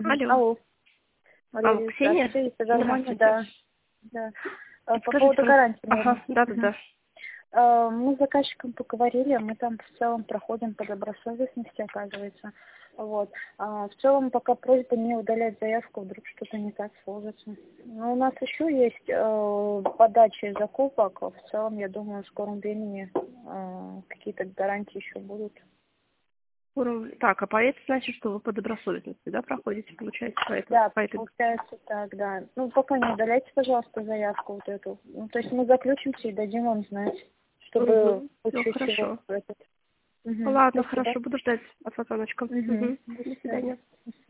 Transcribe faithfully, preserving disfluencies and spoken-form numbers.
Алло. Алло. Алло, Мария, Ксения? здравствуйте, это Гармония, Здравствуйте. да. да. А, По Скажите, поводу пожалуйста. гарантии, Ага, наверное. да-да-да. А, Мы с заказчиком поговорили, мы там в целом проходим по добросовестности, оказывается. Вот. А в целом пока просьба не удалять заявку, вдруг что-то не так сложится. Но у нас еще есть э, подача закупок. В целом, я думаю, в скором времени э, какие-то гарантии еще будут. Уровень- Так, а по это значит, что вы по добросовестности, да, проходите, получается, по, это, Да, по этой... получается так, да. Ну, пока не удаляйте, пожалуйста, заявку вот эту. Ну, то есть мы заключимся и дадим вам знать, чтобы Угу. Все, лучше всего хорошо. этот. Угу. Ладно, Спасибо. хорошо, буду ждать от вас звоночка. Угу. Угу. До До свидания. свидания.